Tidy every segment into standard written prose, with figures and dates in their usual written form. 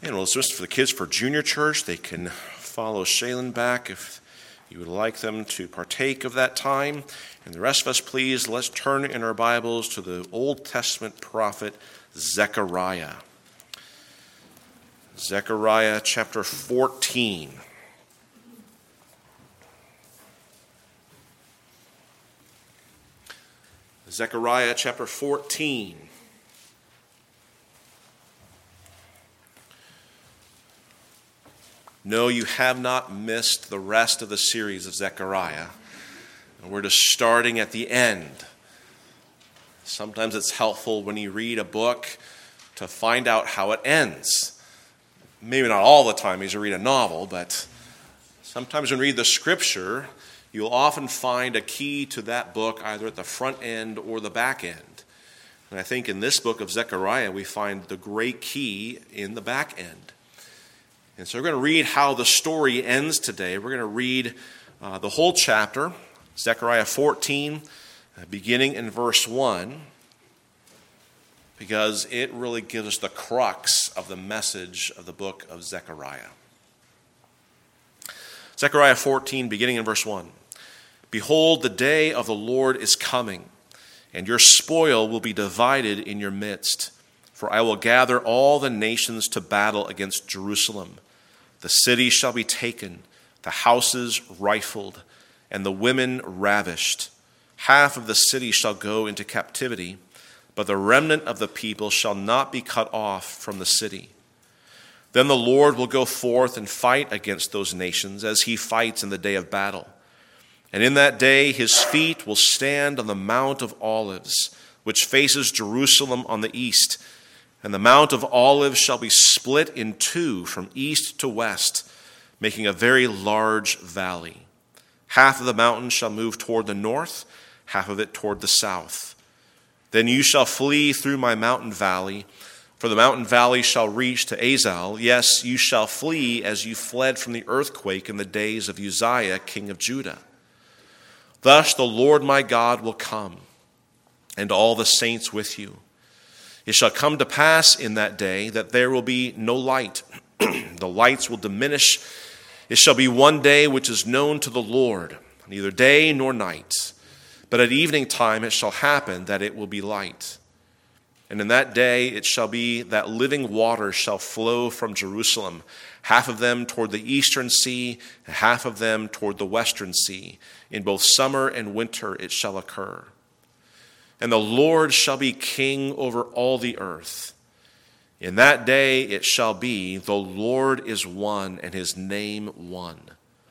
And well, it's just for the kids for junior church. They can follow Shaylin back if you would like them to partake of that time. And the rest of us, please, let's turn in our Bibles to the Old Testament prophet Zechariah. Zechariah chapter 14. Zechariah chapter 14. No, you have not missed the rest of the series of Zechariah. And we're just starting at the end. Sometimes it's helpful when you read a book to find out how it ends. Maybe not all the time as you read a novel, but sometimes when you read the scripture, you'll often find a key to that book either at the front end or the back end. And I think in this book of Zechariah, we find the great key in the back end. And so we're going to read how the story ends today. We're going to read the whole chapter, Zechariah 14, beginning in verse 1, because it really gives us the crux of the message of the book of Zechariah. Zechariah 14, beginning in verse 1. Behold, the day of the Lord is coming, and your spoil will be divided in your midst. For I will gather all the nations to battle against Jerusalem. The city shall be taken, the houses rifled, and the women ravished. Half of the city shall go into captivity, but the remnant of the people shall not be cut off from the city. Then the Lord will go forth and fight against those nations as he fights in the day of battle. And in that day his feet will stand on the Mount of Olives, which faces Jerusalem on the east. And the Mount of Olives shall be split in two from east to west, making a very large valley. Half of the mountain shall move toward the north, half of it toward the south. Then you shall flee through my mountain valley, for the mountain valley shall reach to Azal. Yes, you shall flee as you fled from the earthquake in the days of Uzziah, king of Judah. Thus the Lord my God will come, and all the saints with you. It shall come to pass in that day that there will be no light. The lights will diminish. It shall be one day which is known to the Lord, neither day nor night. But at evening time it shall happen that it will be light. And in that day it shall be that living water shall flow from Jerusalem, half of them toward the eastern sea, and half of them toward the western sea. In both summer and winter it shall occur. And the Lord shall be king over all the earth. In that day it shall be, the Lord is one, and his name one.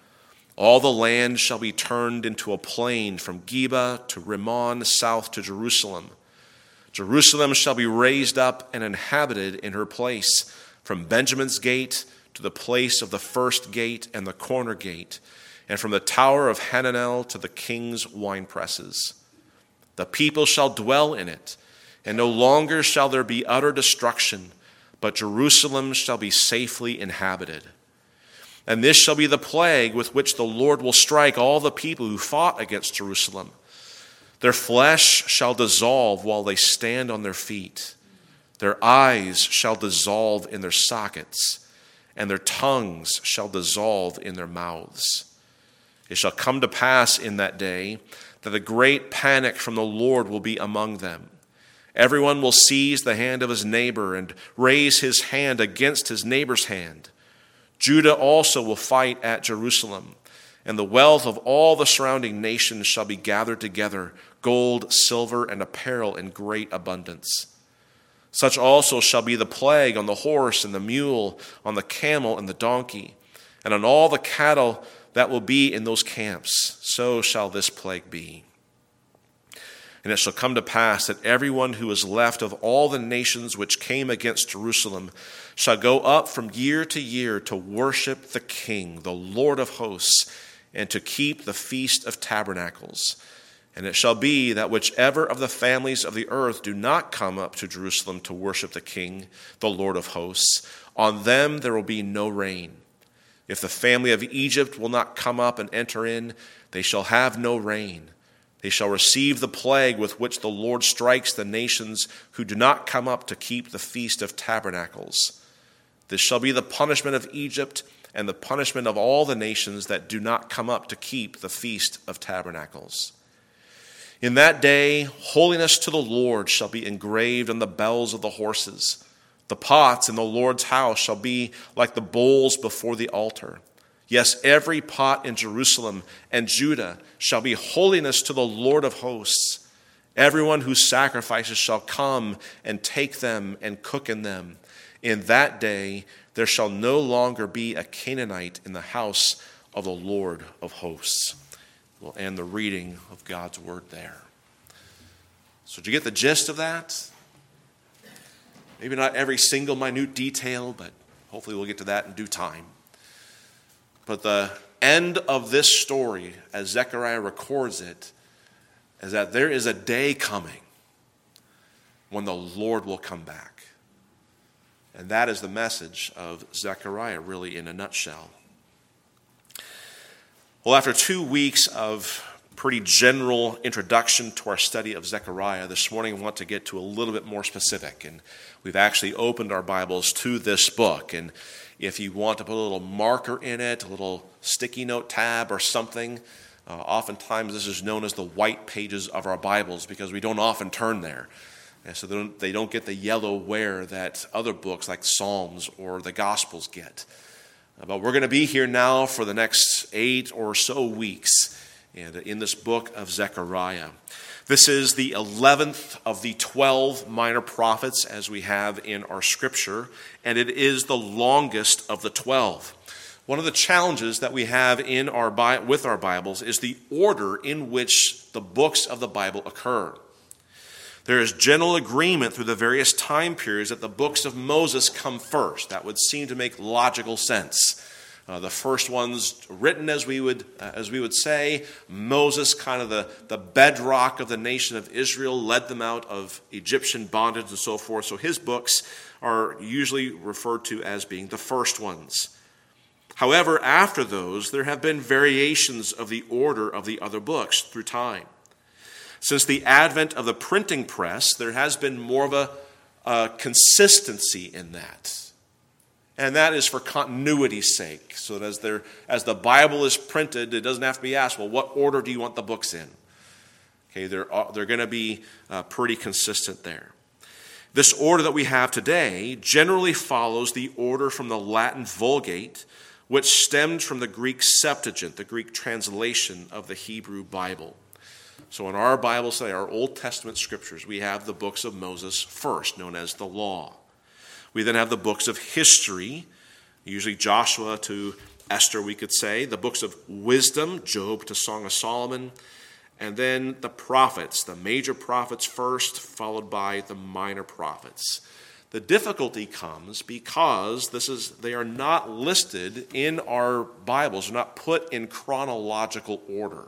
All the land shall be turned into a plain from Geba to Rimmon, south to Jerusalem. Jerusalem shall be raised up and inhabited in her place, from Benjamin's gate to the place of the first gate and the corner gate, and from the tower of Hananel to the king's winepresses. The people shall dwell in it, and no longer shall there be utter destruction, but Jerusalem shall be safely inhabited. And this shall be the plague with which the Lord will strike all the people who fought against Jerusalem. Their flesh shall dissolve while they stand on their feet. Their eyes shall dissolve in their sockets, and their tongues shall dissolve in their mouths. It shall come to pass in that day that a great panic from the Lord will be among them. Everyone will seize the hand of his neighbor and raise his hand against his neighbor's hand. Judah also will fight at Jerusalem, and the wealth of all the surrounding nations shall be gathered together, gold, silver, and apparel in great abundance. Such also shall be the plague on the horse and the mule, on the camel and the donkey, and on all the cattle that will be in those camps. So shall this plague be. And it shall come to pass that everyone who is left of all the nations which came against Jerusalem shall go up from year to year to worship the King, the Lord of hosts, and to keep the Feast of Tabernacles. And it shall be that whichever of the families of the earth do not come up to Jerusalem to worship the King, the Lord of hosts, on them there will be no rain. If the family of Egypt will not come up and enter in, they shall have no rain. They shall receive the plague with which the Lord strikes the nations who do not come up to keep the Feast of Tabernacles. This shall be the punishment of Egypt and the punishment of all the nations that do not come up to keep the Feast of Tabernacles. In that day, holiness to the Lord shall be engraved on the bells of the horses. The pots in the Lord's house shall be like the bowls before the altar. Yes, every pot in Jerusalem and Judah shall be holiness to the Lord of hosts. Everyone who sacrifices shall come and take them and cook in them. In that day there shall no longer be a Canaanite in the house of the Lord of hosts. We'll end the reading of God's word there. So did you get the gist of that? Maybe not every single minute detail, but hopefully we'll get to that in due time. But the end of this story, as Zechariah records it, is that there is a day coming when the Lord will come back. And that is the message of Zechariah, really, in a nutshell. Well, after 2 weeks of pretty general introduction to our study of Zechariah, this morning I want to get to a little bit more specific. And we've actually opened our Bibles to this book. And if you want to put a little marker in it, a little sticky note tab or something, oftentimes this is known as the white pages of our Bibles because we don't often turn there. And so they don't get the yellow wear that other books like Psalms or the Gospels get. But we're going to be here now for the next 8 or so weeks and in this book of Zechariah. This is the 11th of the 12 minor prophets as we have in our scripture, and it is the longest of the 12. One of the challenges that we have with our Bibles is the order in which the books of the Bible occur. There is general agreement through the various time periods that the books of Moses come first. That would seem to make logical sense. The first ones written, as we would say, Moses, kind of the bedrock of the nation of Israel, led them out of Egyptian bondage and so forth. So his books are usually referred to as being the first ones. However, after those, there have been variations of the order of the other books through time. Since the advent of the printing press, there has been more of a consistency in that. And that is for continuity's sake. So that as the Bible is printed, it doesn't have to be asked, well, what order do you want the books in? Okay, they're going to be pretty consistent there. This order that we have today generally follows the order from the Latin Vulgate, which stemmed from the Greek Septuagint, the Greek translation of the Hebrew Bible. So in our Bibles today, our Old Testament scriptures, we have the books of Moses first, known as the Law. We then have the books of history, usually Joshua to Esther, we could say. The books of wisdom, Job to Song of Solomon. And then the prophets, the major prophets first, followed by the minor prophets. The difficulty comes because they are not listed in our Bibles. They're not put in chronological order.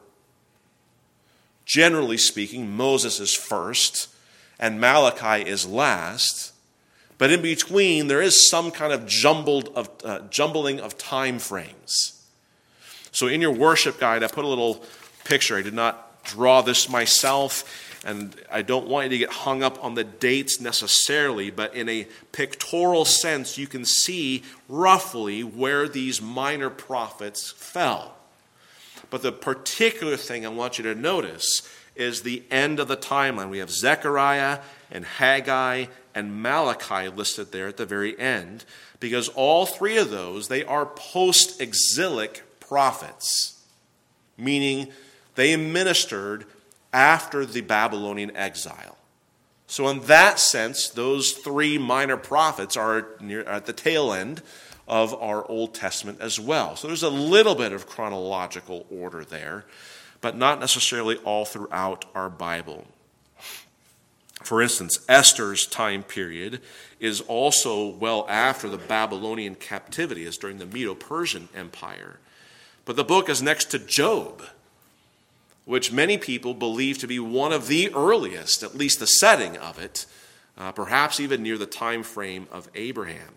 Generally speaking, Moses is first and Malachi is last. But in between, there is some kind of jumbling of time frames. So in your worship guide, I put a little picture. I did not draw this myself, and I don't want you to get hung up on the dates necessarily, but in a pictorial sense, you can see roughly where these minor prophets fell. But the particular thing I want you to notice is the end of the timeline. We have Zechariah and Haggai and Malachi listed there at the very end, because all three of those, they are post-exilic prophets, meaning they ministered after the Babylonian exile. So in that sense, those three minor prophets are at the tail end of our Old Testament as well. So there's a little bit of chronological order there, but not necessarily all throughout our Bible. For instance, Esther's time period is also well after the Babylonian captivity, as during the Medo-Persian Empire. But the book is next to Job, which many people believe to be one of the earliest, at least the setting of it, perhaps even near the time frame of Abraham.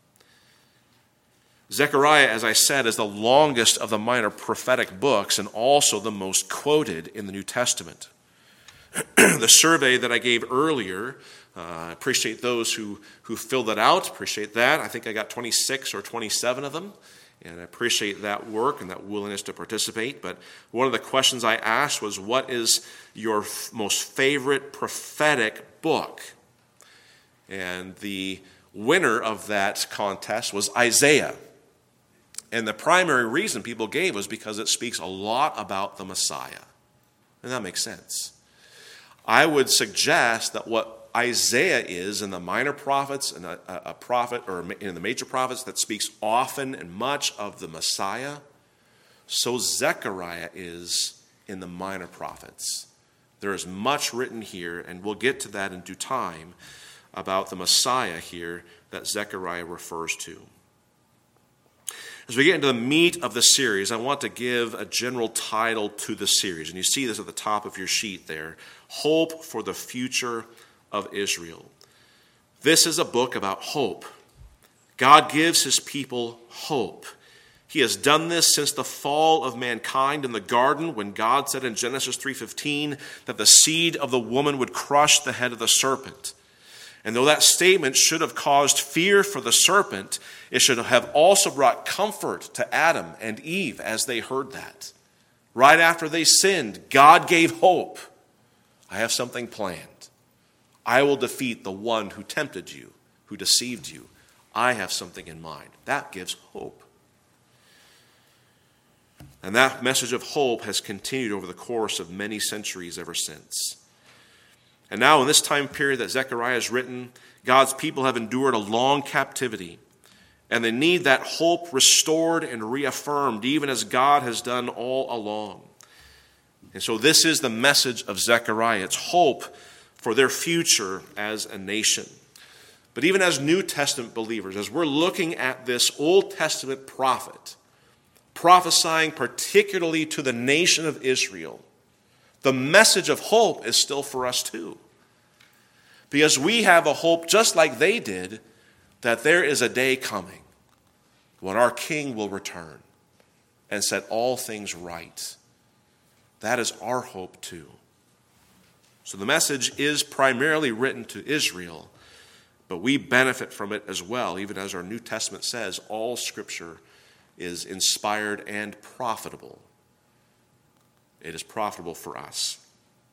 Zechariah, as I said, is the longest of the minor prophetic books and also the most quoted in the New Testament. The survey that I gave earlier I appreciate those who filled that out. Appreciate that. I think I got 26 or 27 of them. And I appreciate that work and that willingness to participate. But one of the questions I asked was, what is your most favorite prophetic book? And the winner of that contest was Isaiah. And the primary reason people gave was because it speaks a lot about the Messiah. And that makes sense. I would suggest that what Isaiah is in the minor prophets and a prophet, or in the major prophets, that speaks often and much of the Messiah, so Zechariah is in the minor prophets. There is much written here, and we'll get to that in due time, about the Messiah here that Zechariah refers to. As we get into the meat of the series, I want to give a general title to the series. And you see this at the top of your sheet there. Hope for the Future of Israel. This is a book about hope. God gives his people hope. He has done this since the fall of mankind in the garden, when God said in Genesis 3:15 that the seed of the woman would crush the head of the serpent. And though that statement should have caused fear for the serpent, it should have also brought comfort to Adam and Eve as they heard that. Right after they sinned, God gave hope. I have something planned. I will defeat the one who tempted you, who deceived you. I have something in mind. That gives hope. And that message of hope has continued over the course of many centuries ever since. And now in this time period that Zechariah has written, God's people have endured a long captivity, and they need that hope restored and reaffirmed, even as God has done all along. And so this is the message of Zechariah. It's hope for their future as a nation. But even as New Testament believers, as we're looking at this Old Testament prophet, prophesying particularly to the nation of Israel, the message of hope is still for us too. Because we have a hope, just like they did, that there is a day coming when our King will return and set all things right. That is our hope too. So the message is primarily written to Israel, but we benefit from it as well. Even as our New Testament says, all Scripture is inspired and profitable. It is profitable for us.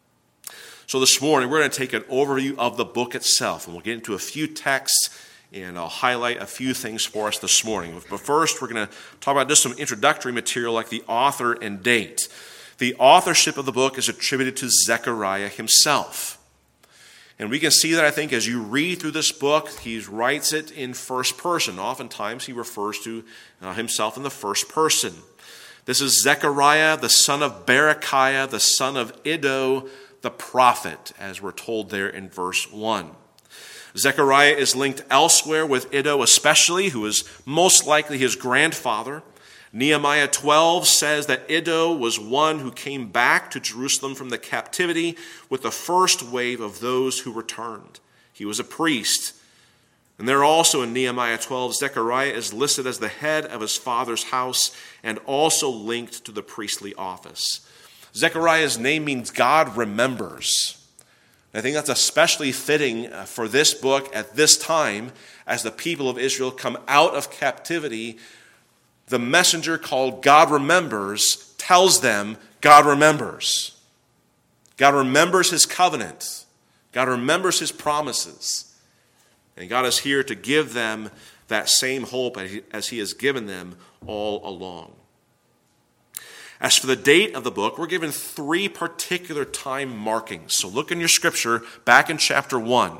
So this morning, we're going to take an overview of the book itself, and we'll get into a few texts, and I'll highlight a few things for us this morning. But first, we're going to talk about just some introductory material like the author and date. The authorship of the book is attributed to Zechariah himself. And we can see that, I think, as you read through this book, he writes it in first person. Oftentimes, he refers to himself in the first person. This is Zechariah, the son of Berechiah, the son of Iddo, the prophet, as we're told there in verse 1. Zechariah is linked elsewhere with Iddo especially, who is most likely his grandfather. Nehemiah 12 says that Iddo was one who came back to Jerusalem from the captivity with the first wave of those who returned. He was a priest. And there also in Nehemiah 12, Zechariah is listed as the head of his father's house and also linked to the priestly office. Zechariah's name means God remembers. I think that's especially fitting for this book at this time as the people of Israel come out of captivity. The messenger called God Remembers tells them God remembers. God remembers his covenant. God remembers his promises. And God is here to give them that same hope as he has given them all along. As for the date of the book, we're given 3 particular time markings. So look in your scripture back in chapter 1.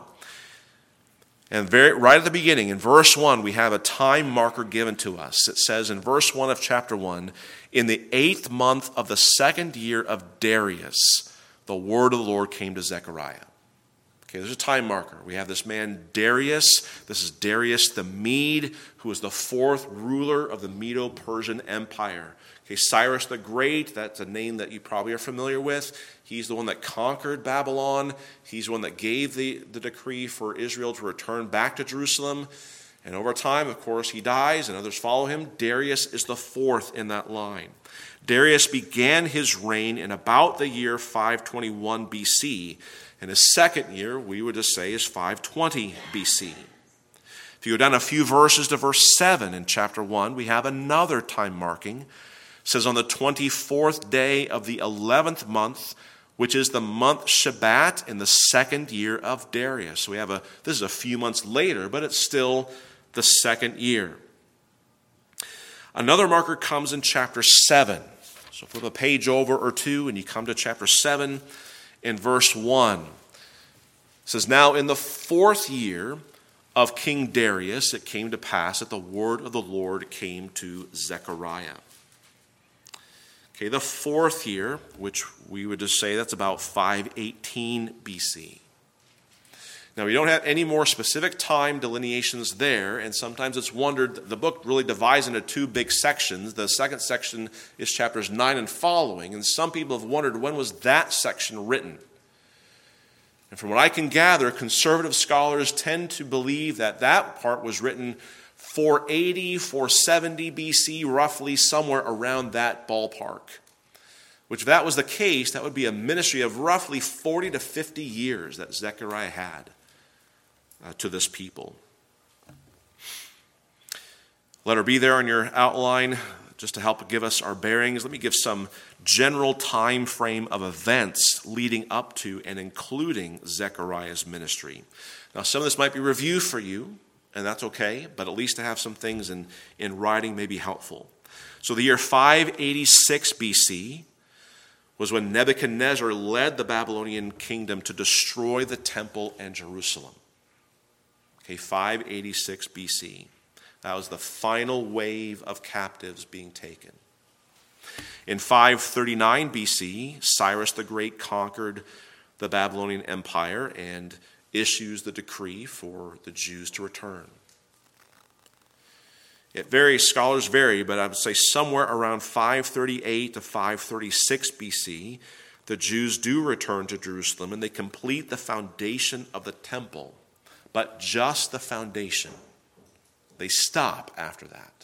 And right at the beginning, in verse 1, we have a time marker given to us. It says in verse 1 of chapter 1, in the 8th month of the 2nd year of Darius, the word of the Lord came to Zechariah. Okay, there's a time marker. We have this man Darius. This is Darius the Mede, who was the 4th ruler of the Medo-Persian Empire. Okay, Cyrus the Great, that's a name that you probably are familiar with. He's the one that conquered Babylon. He's the one that gave the decree for Israel to return back to Jerusalem. And over time, of course, he dies and others follow him. Darius is the 4th in that line. Darius began his reign in about the year 521 BC, And his second year, we would just say, is 520 BC. If you go down a few verses to verse 7 in chapter 1, we have another time marking. It says, on the 24th day of the 11th month, which is the month Shebat in the second year of Darius. So this is a few months later, but it's still the second year. Another marker comes in chapter 7. So flip a page over or two and you come to chapter 7 in verse 1. It says, now in the 4th year of King Darius, it came to pass that the word of the Lord came to Zechariah. Okay, the 4th year, which we would just say that's about 518 BC. Now, we don't have any more specific time delineations there, and sometimes it's wondered, the book really divides into two big sections. The second section is chapters 9 and following, and some people have wondered, when was that section written? And from what I can gather, conservative scholars tend to believe that that part was written 480, 470 BC, roughly somewhere around that ballpark. Which, if that was the case, that would be a ministry of roughly 40 to 50 years that Zechariah had to this people. Let her be there on your outline, just to help give us our bearings. Let me give some general time frame of events leading up to and including Zechariah's ministry. Now, some of this might be review for you, and that's okay, but at least to have some things in writing may be helpful. So the year 586 BC was when Nebuchadnezzar led the Babylonian kingdom to destroy the temple and Jerusalem. Okay, 586 BC. That was the final wave of captives being taken. In 539 BC, Cyrus the Great conquered the Babylonian Empire and issues the decree for the Jews to return. It varies, scholars vary, but I would say somewhere around 538 to 536 BC, the Jews do return to Jerusalem and they complete the foundation of the temple, but just the foundation. They stop after that.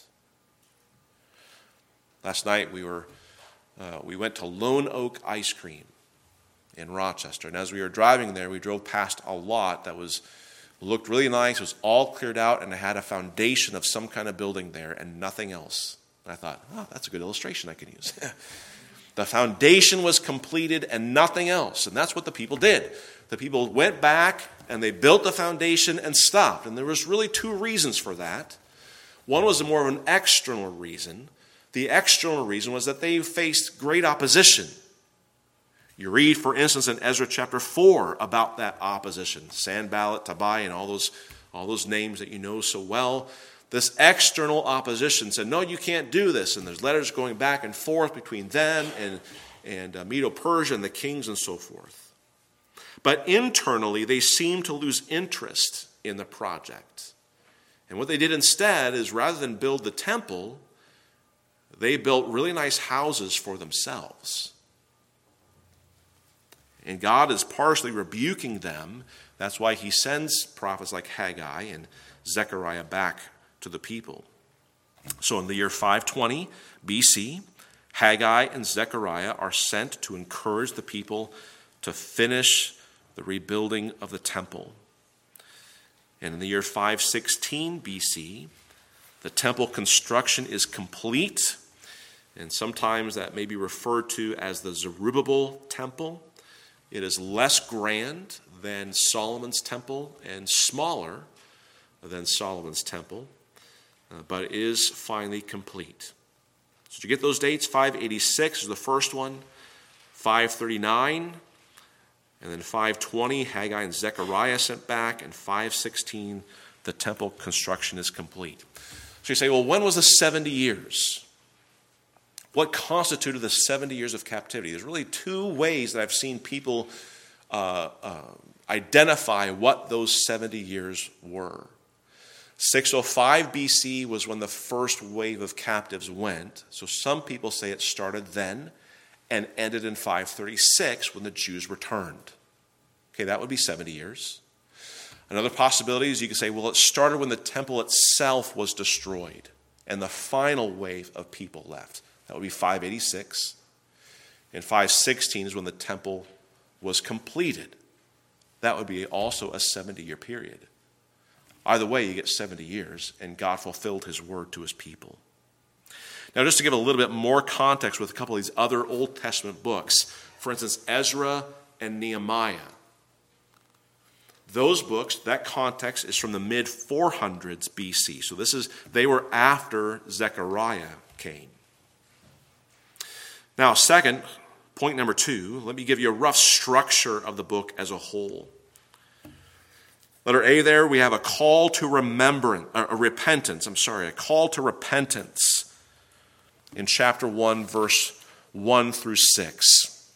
Last night we went to Lone Oak Ice Cream in Rochester, and as we were driving there, we drove past a lot that looked really nice. It was all cleared out, and it had a foundation of some kind of building there and nothing else. And I thought, oh, that's a good illustration I could use. The foundation was completed and nothing else, and that's what the people did. The people went back and they built the foundation and stopped. And there was really two reasons for that. One was more of an external reason. The external reason was that they faced great opposition. You read, for instance, in Ezra chapter 4 about that opposition. Sanballat, Tobiah, and all those names that you know so well. This external opposition said, no, you can't do this. And there's letters going back and forth between them and Medo-Persia and the kings and so forth. But internally, they seemed to lose interest in the project. And what they did instead is, rather than build the temple, they built really nice houses for themselves. And God is partially rebuking them. That's why he sends prophets like Haggai and Zechariah back to the people. So in the year 520 BC, Haggai and Zechariah are sent to encourage the people to finish the rebuilding of the temple. And in the year 516 BC, the temple construction is complete, and sometimes that may be referred to as the Zerubbabel temple. It is less grand than Solomon's temple and smaller than Solomon's temple, but it is finally complete. So to get those dates, 586 is the first one, 539, and then 520, Haggai and Zechariah sent back, and 516, the temple construction is complete. So you say, well, when was the 70 years? What constituted the 70 years of captivity? There's really two ways that I've seen people identify what those 70 years were. 605 BC was when the first wave of captives went. So some people say it started then and ended in 536 when the Jews returned. Okay, that would be 70 years. Another possibility is you could say, well, it started when the temple itself was destroyed and the final wave of people left. That would be 586. And 516 is when the temple was completed. that would be also a 70-year period. Either way, you get 70 years, and God fulfilled his word to his people. Now, just to give a little bit more context with a couple of these other Old Testament books, for instance, Ezra and Nehemiah. Those books, that context is from the mid-400s BC. So they were after Zechariah came. Now, second, point number 2, let me give you a rough structure of the book as a whole. Letter A there, we have a call to repentance in chapter 1, verse 1 through 6.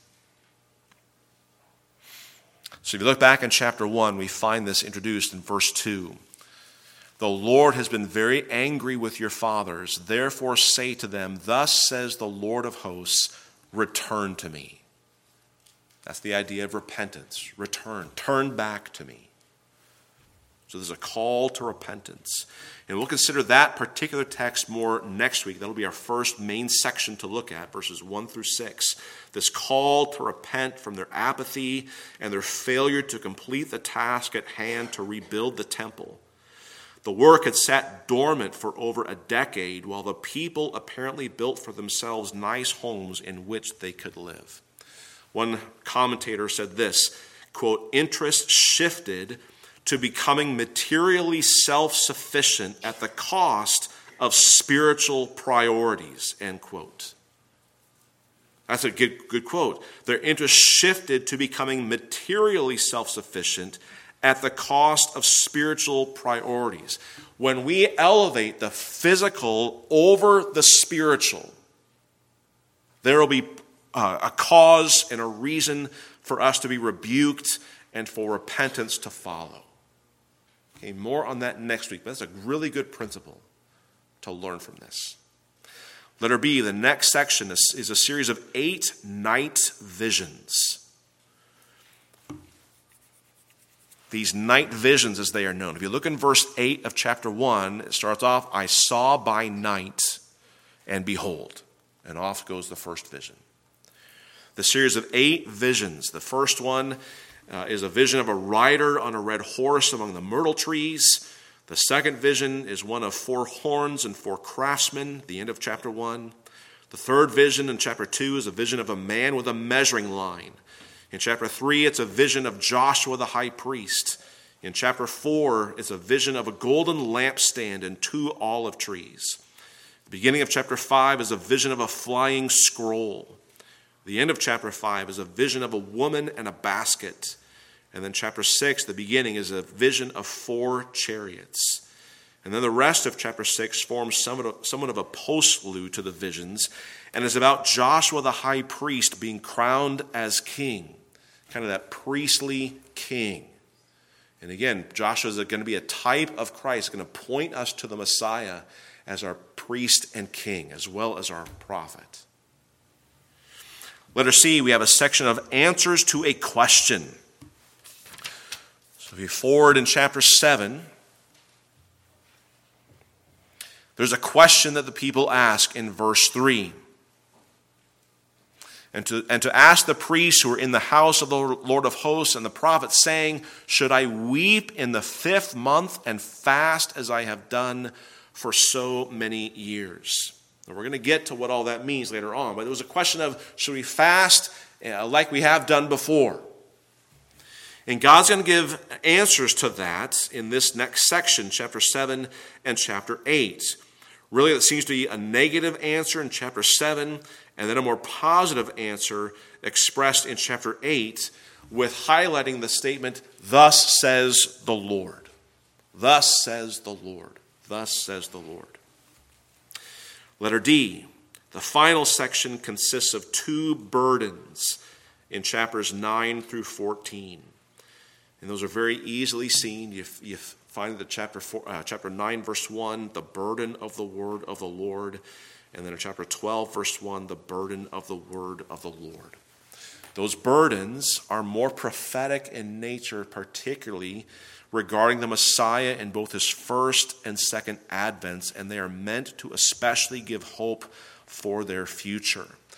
So if you look back in chapter 1, we find this introduced in verse 2. The Lord has been very angry with your fathers. Therefore say to them, thus says the Lord of hosts, return to me. That's the idea of repentance. Return. Turn back to me. So there's a call to repentance. And we'll consider that particular text more next week. That'll be our first main section to look at, verses 1 through 6. This call to repent from their apathy and their failure to complete the task at hand to rebuild the temple. The work had sat dormant for over a decade while the people apparently built for themselves nice homes in which they could live. One commentator said this, quote, interest shifted to becoming materially self-sufficient at the cost of spiritual priorities, end quote. That's a good quote. Their interest shifted to becoming materially self-sufficient at the cost of spiritual priorities. When we elevate the physical over the spiritual, there will be a cause and a reason for us to be rebuked and for repentance to follow. Okay, more on that next week, but that's a really good principle to learn from this. Letter B, the next section is a series of 8 night visions. These night visions, as they are known. If you look in verse 8 of chapter 1, it starts off, I saw by night, and behold. And off goes the first vision. The series of 8 visions. The first one is a vision of a rider on a red horse among the myrtle trees. The second vision is one of 4 horns and 4 craftsmen, the end of chapter 1. The third vision in chapter 2 is a vision of a man with a measuring line. In chapter 3, it's a vision of Joshua the high priest. In chapter 4, it's a vision of a golden lampstand and 2 olive trees. The beginning of chapter 5 is a vision of a flying scroll. The end of chapter 5 is a vision of a woman and a basket. And then chapter 6, the beginning, is a vision of 4 chariots. And then the rest of chapter 6 forms somewhat of a postlude to the visions and is about Joshua the high priest being crowned as king, kind of that priestly king. And again, Joshua is going to be a type of Christ, going to point us to the Messiah as our priest and king, as well as our prophet. Letter C, we have a section of answers to a question. So if you forward in chapter 7, there's a question that the people ask in verse 3. And to ask the priests who are in the house of the Lord of hosts and the prophets, saying, should I weep in the 5th month and fast as I have done for so many years? And we're going to get to what all that means later on. But it was a question of, should we fast like we have done before? And God's going to give answers to that in this next section, chapter 7 and chapter 8. Really, it seems to be a negative answer in chapter 7, and then a more positive answer expressed in chapter 8, with highlighting the statement, thus says the Lord. Thus says the Lord. Thus says the Lord. Letter D, the final section consists of 2 burdens in chapters 9 through 14. And those are very easily seen. You find the chapter 9, verse 1, the burden of the word of the Lord. And then in chapter 12, verse 1, the burden of the word of the Lord. Those burdens are more prophetic in nature, particularly regarding the Messiah in both his first and second advents, and they are meant to especially give hope for their future.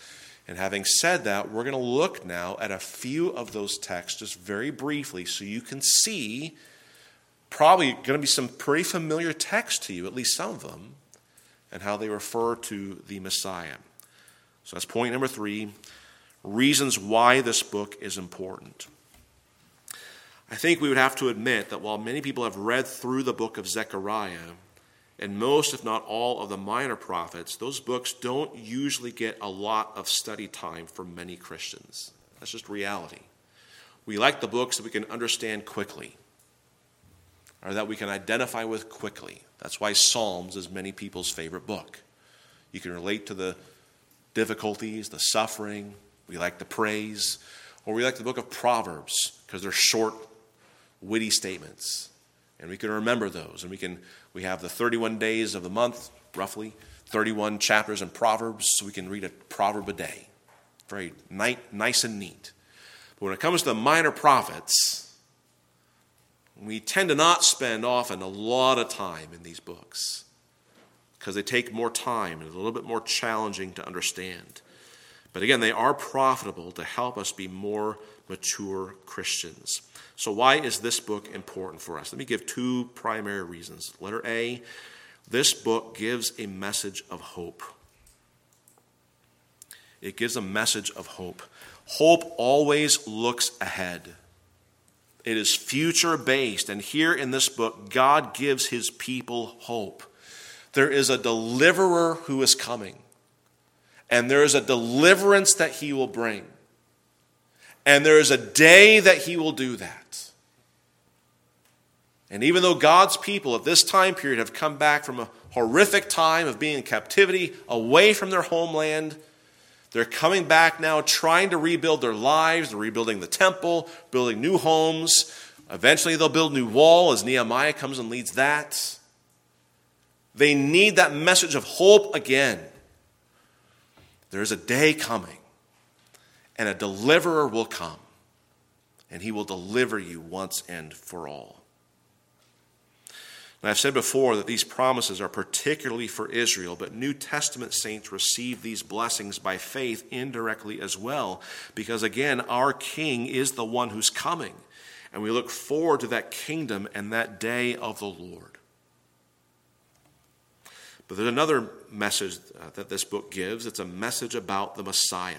And having said that, we're going to look now at a few of those texts just very briefly so you can see probably going to be some pretty familiar texts to you, at least some of them, and how they refer to the Messiah. So that's point number 3, reasons why this book is important. I think we would have to admit that while many people have read through the book of Zechariah, and most, if not all, of the minor prophets, those books don't usually get a lot of study time for many Christians. That's just reality. We like the books that we can understand quickly, or that we can identify with quickly. That's why Psalms is many people's favorite book. You can relate to the difficulties, the suffering. We like the praise. Or we like the book of Proverbs because they're short, witty statements. And we can remember those. And we have the 31 days of the month, roughly, 31 chapters in Proverbs, so we can read a proverb a day. Very nice and neat. But when it comes to the minor prophets, we tend to not spend often a lot of time in these books because they take more time and are a little bit more challenging to understand. But again, they are profitable to help us be more mature Christians. So why is this book important for us? Let me give 2 primary reasons. Letter A, this book gives a message of hope. It gives a message of hope. Hope always looks ahead. It is future-based, and here in this book, God gives his people hope. There is a deliverer who is coming, and there is a deliverance that he will bring, and there is a day that he will do that. And even though God's people at this time period have come back from a horrific time of being in captivity, away from their homeland, they're coming back now trying to rebuild their lives. They're rebuilding the temple, building new homes. Eventually they'll build a new wall as Nehemiah comes and leads that. They need that message of hope again. There's a day coming, and a deliverer will come, and he will deliver you once and for all. And I've said before that these promises are particularly for Israel, but New Testament saints receive these blessings by faith indirectly as well, because again, our King is the one who's coming, and we look forward to that kingdom and that day of the Lord. But there's another message that this book gives. It's a message about the Messiah.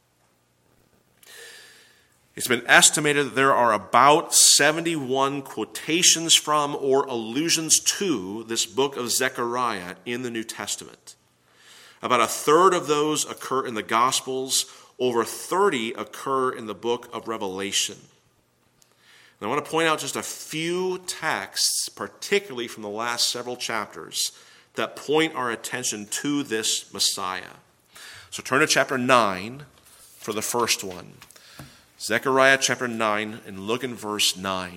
It's been estimated that there are about 71 quotations from or allusions to this book of Zechariah in the New Testament. About a third of those occur in the Gospels. Over 30 occur in the book of Revelation. And I want to point out just a few texts, particularly from the last several chapters, that point our attention to this Messiah. So turn to chapter 9 for the first one. Zechariah chapter 9, and look in verse 9.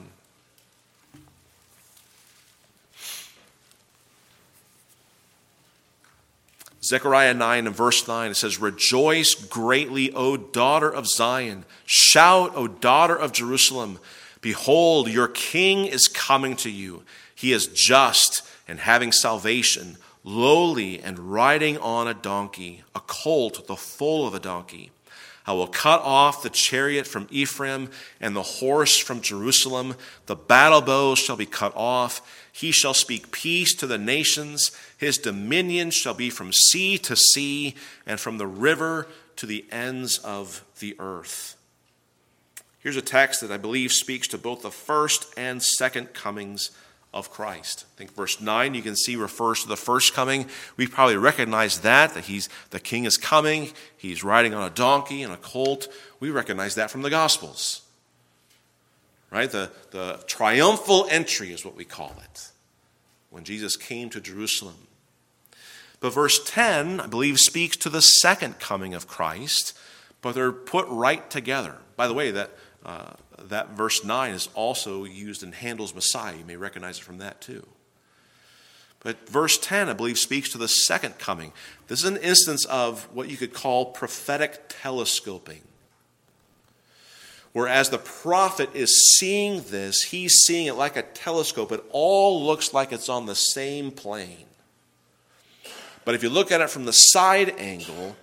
Zechariah 9 and verse 9, it says, "Rejoice greatly, O daughter of Zion. Shout, O daughter of Jerusalem. Behold, your king is coming to you. He is just and having salvation, lowly and riding on a donkey, a colt, the foal of a donkey. I will cut off the chariot from Ephraim and the horse from Jerusalem. The battle bow shall be cut off. He shall speak peace to the nations. His dominion shall be from sea to sea and from the river to the ends of the earth." Here's a text that I believe speaks to both the first and second comings of Christ. I think verse 9 you can see refers to the first coming. We probably recognize that the king is coming. He's riding on a donkey and a colt. We recognize that from the Gospels. Right? The triumphal entry is what we call it, when Jesus came to Jerusalem. But verse 10, I believe, speaks to the second coming of Christ, but they're put right together. By the way, that verse 9 is also used in Handel's Messiah. You may recognize it from that too. But verse 10, I believe, speaks to the second coming. This is an instance of what you could call prophetic telescoping. Whereas the prophet is seeing this, he's seeing it like a telescope. It all looks like it's on the same plane. But if you look at it from the side angle,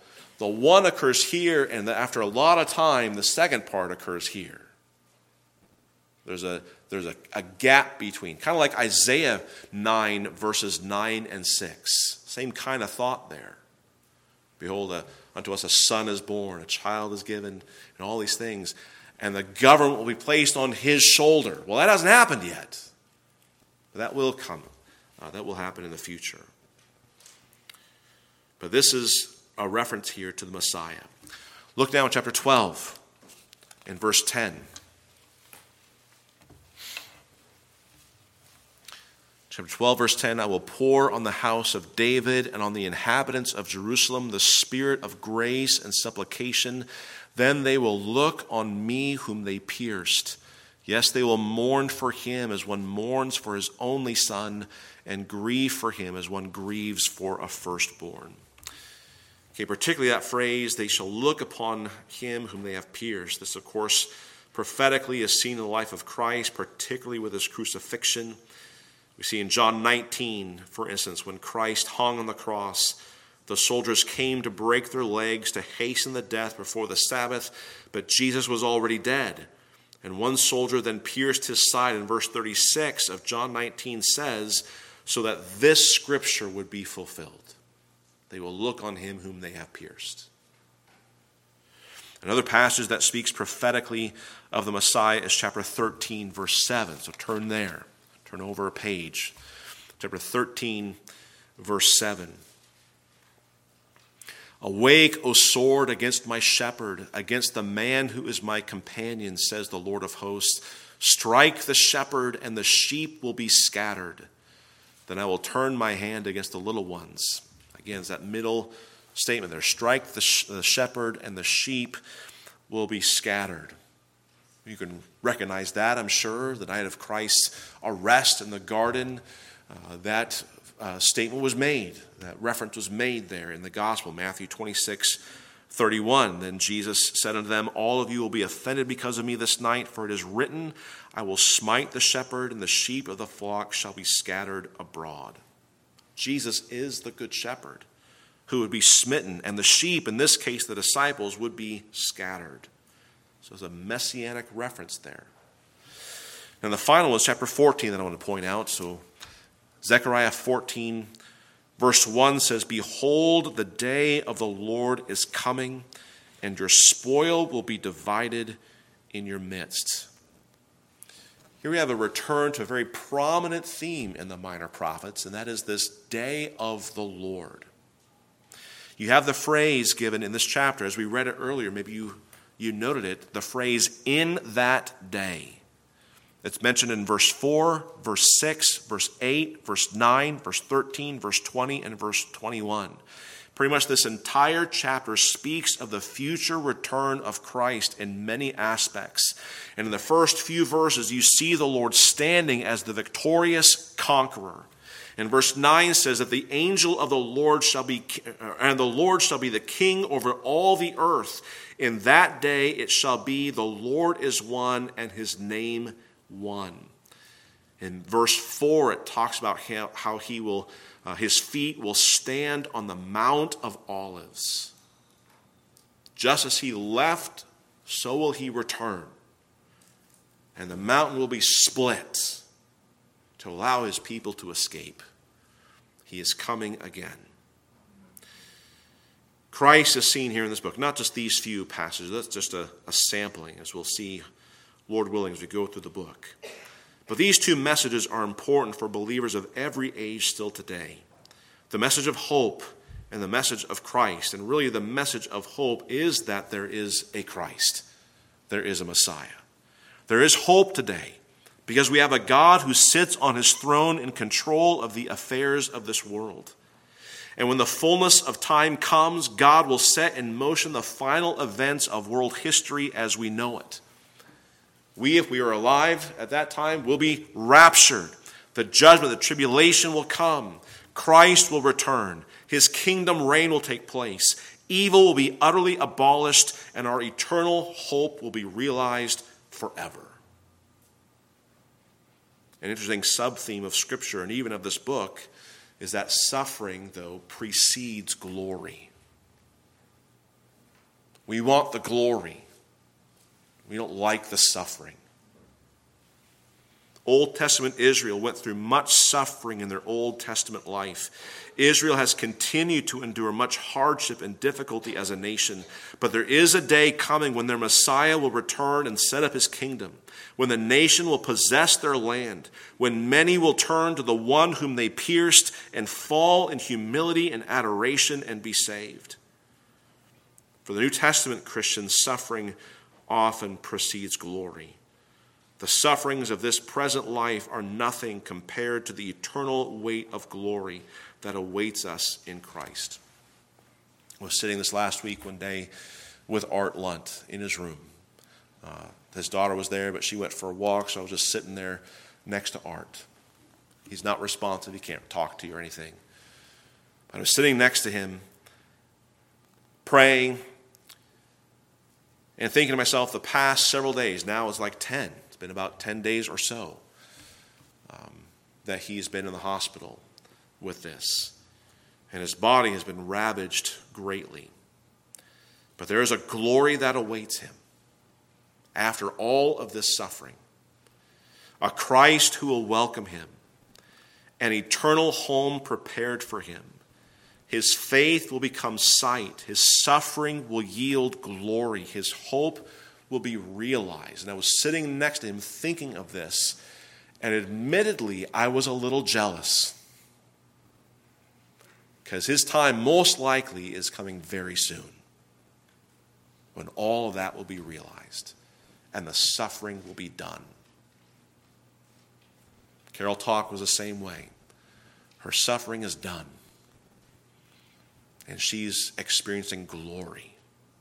the one occurs here, and after a lot of time, the second part occurs here. There's a gap between, kind of like Isaiah 9, verses 9 and 6. Same kind of thought there. Behold, unto us a son is born, a child is given, and all these things. And the government will be placed on his shoulder. Well, that hasn't happened yet. But that will come. That will happen in the future. But this is a reference here to the Messiah. Look now at chapter 12 and verse 10. Chapter 12, verse 10, I will pour on the house of David and on the inhabitants of Jerusalem the spirit of grace and supplication. Then they will look on me whom they pierced. Yes, they will mourn for him as one mourns for his only son, and grieve for him as one grieves for a firstborn. Okay, particularly that phrase, they shall look upon him whom they have pierced. This, of course, prophetically is seen in the life of Christ, particularly with his crucifixion. We see in John 19, for instance, when Christ hung on the cross, the soldiers came to break their legs to hasten the death before the Sabbath, but Jesus was already dead. And one soldier then pierced his side, and verse 36 of John 19 says, so that this scripture would be fulfilled. They will look on him whom they have pierced. Another passage that speaks prophetically of the Messiah is chapter 13, verse 7. So turn there. Turn over a page. Chapter 13, verse 7. Awake, O sword, against my shepherd, against the man who is my companion, says the Lord of hosts. Strike the shepherd, and the sheep will be scattered. Then I will turn my hand against the little ones. Again, it's that middle statement there. Strike the shepherd, and the sheep will be scattered. You can recognize that, I'm sure. The night of Christ's arrest in the garden, that statement was made. That reference was made there in the gospel, Matthew 26:31. Then Jesus said unto them, all of you will be offended because of me this night, for it is written, I will smite the shepherd, and the sheep of the flock shall be scattered abroad. Jesus is the good shepherd who would be smitten, and the sheep, in this case the disciples, would be scattered. So there's a messianic reference there. And the final is chapter 14 that I want to point out. So Zechariah 14, verse 1 says, behold, the day of the Lord is coming, and your spoil will be divided in your midst. Here we have a return to a very prominent theme in the minor prophets, and that is this day of the Lord. You have the phrase given in this chapter, as we read it earlier, maybe you noted it, the phrase, in that day. It's mentioned in verse 4, verse 6, verse 8, verse 9, verse 13, verse 20, and verse 21. Pretty much this entire chapter speaks of the future return of Christ in many aspects. And in the first few verses, you see the Lord standing as the victorious conqueror. And verse 9 says that the angel of the Lord shall be, and the Lord shall be the king over all the earth. In that day it shall be, the Lord is one, and his name one. In verse 4, it talks about how he will, his feet will stand on the Mount of Olives. Just as he left, so will he return. And the mountain will be split to allow his people to escape. He is coming again. Christ is seen here in this book, not just these few passages. That's just a sampling, as we'll see, Lord willing, as we go through the book. But these two messages are important for believers of every age still today. The message of hope and the message of Christ. And really the message of hope is that there is a Christ. There is a Messiah. There is hope today because we have a God who sits on his throne in control of the affairs of this world. And when the fullness of time comes, God will set in motion the final events of world history as we know it. We, if we are alive at that time, will be raptured. The judgment, the tribulation will come. Christ will return. His kingdom reign will take place. Evil will be utterly abolished, and our eternal hope will be realized forever. An interesting sub-theme of Scripture and even of this book is that suffering, though, precedes glory. We want the glory. We don't like the suffering. Old Testament Israel went through much suffering in their Old Testament life. Israel has continued to endure much hardship and difficulty as a nation. But there is a day coming when their Messiah will return and set up his kingdom, when the nation will possess their land, when many will turn to the one whom they pierced and fall in humility and adoration and be saved. For the New Testament Christians, suffering often precedes glory. The sufferings of this present life are nothing compared to the eternal weight of glory that awaits us in Christ. I was sitting this last week one day with Art Lunt in his room. His daughter was there, but she went for a walk, so I was just sitting there next to Art. He's not responsive. He can't talk to you or anything. But I was sitting next to him, praying, and thinking to myself, the past several days, now it's like 10. It's been about 10 days or so that he's been in the hospital with this. And his body has been ravaged greatly. But there is a glory that awaits him after all of this suffering. A Christ who will welcome him. An eternal home prepared for him. His faith will become sight. His suffering will yield glory. His hope will be realized. And I was sitting next to him thinking of this, and admittedly, I was a little jealous. Because his time most likely is coming very soon, when all of that will be realized and the suffering will be done. Carol Talk was the same way. Her suffering is done, and she's experiencing glory.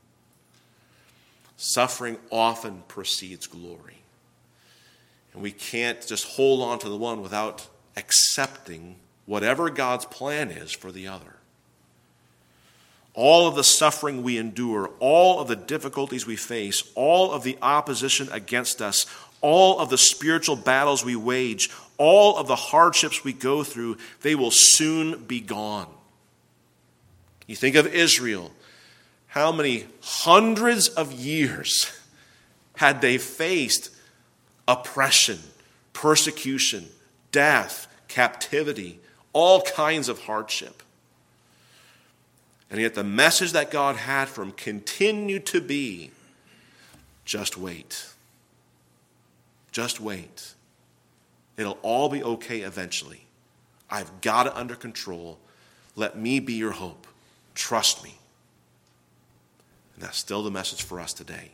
Suffering often precedes glory. And we can't just hold on to the one without accepting whatever God's plan is for the other. All of the suffering we endure, all of the difficulties we face, all of the opposition against us, all of the spiritual battles we wage, all of the hardships we go through, they will soon be gone. You think of Israel. How many hundreds of years had they faced oppression, persecution, death, captivity, all kinds of hardship? And yet the message that God had for them continued to be, just wait. Just wait. It'll all be okay eventually. I've got it under control. Let me be your hope. Trust me. And that's still the message for us today.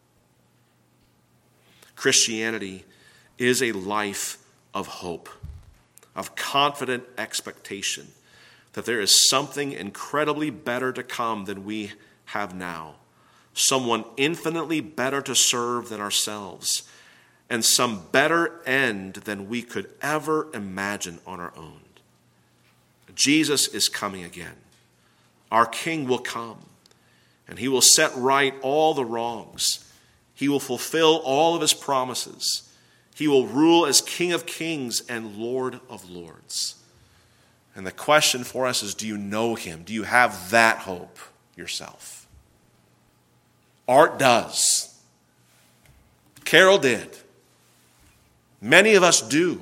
Christianity is a life of hope, of confident expectation that there is something incredibly better to come than we have now, someone infinitely better to serve than ourselves, and some better end than we could ever imagine on our own. Jesus is coming again. Our King will come, and he will set right all the wrongs. He will fulfill all of his promises. He will rule as King of Kings and Lord of Lords. And the question for us is, do you know him? Do you have that hope yourself? Art does. Carol did. Many of us do.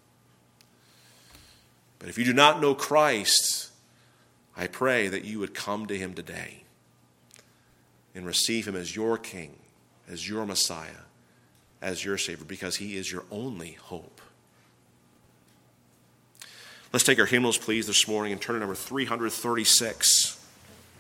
But if you do not know Christ, I pray that you would come to him today and receive him as your King, as your Messiah, as your Savior, because he is your only hope. Let's take our hymnals, please, this morning and turn to number 336.